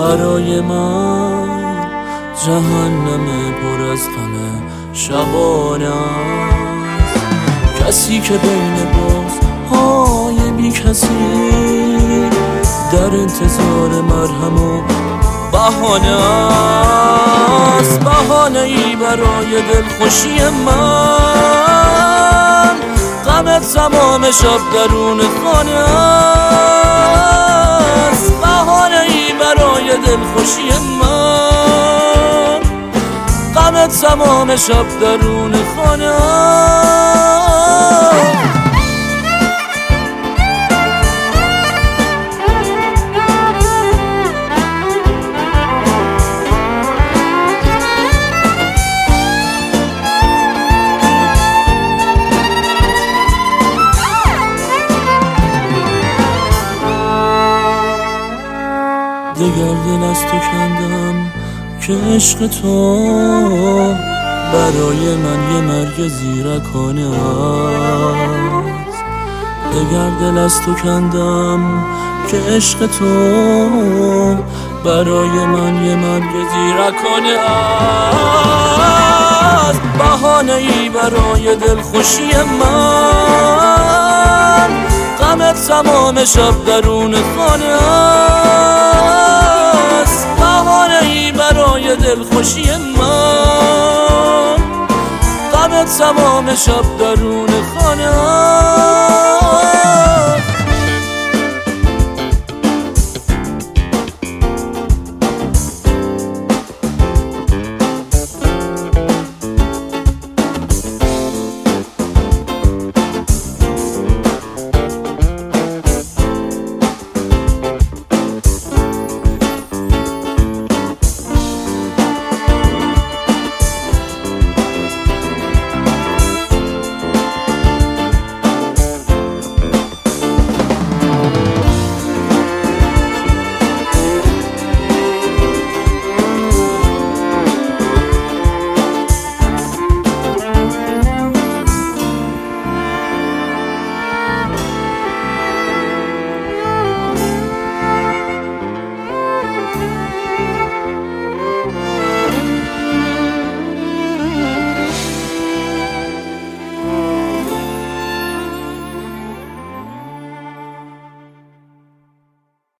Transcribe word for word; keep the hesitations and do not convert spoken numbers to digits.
برای من جهنم پر از غم شبانه است. کسی که بین بازهای بی کسی در انتظار مرهم و بهانه است. بهانه ای برای دلخوشی من، غمت تمام شب درون خانه است. بهانه ای برای دلخوشی من، غمت تمام شب درون خانه است. دگر دل از تو کندم که عشق تو برای من یه مرگ زیرکانه است. دگر دل از تو کندم که عشق تو برای من یه مرگ زیرکانه است. بهانه ای برای دلخوشی من، غمت تمام شب درون خانه است. بهانه ای برای دلخوشی من، غمت تمام شب درون خانه است.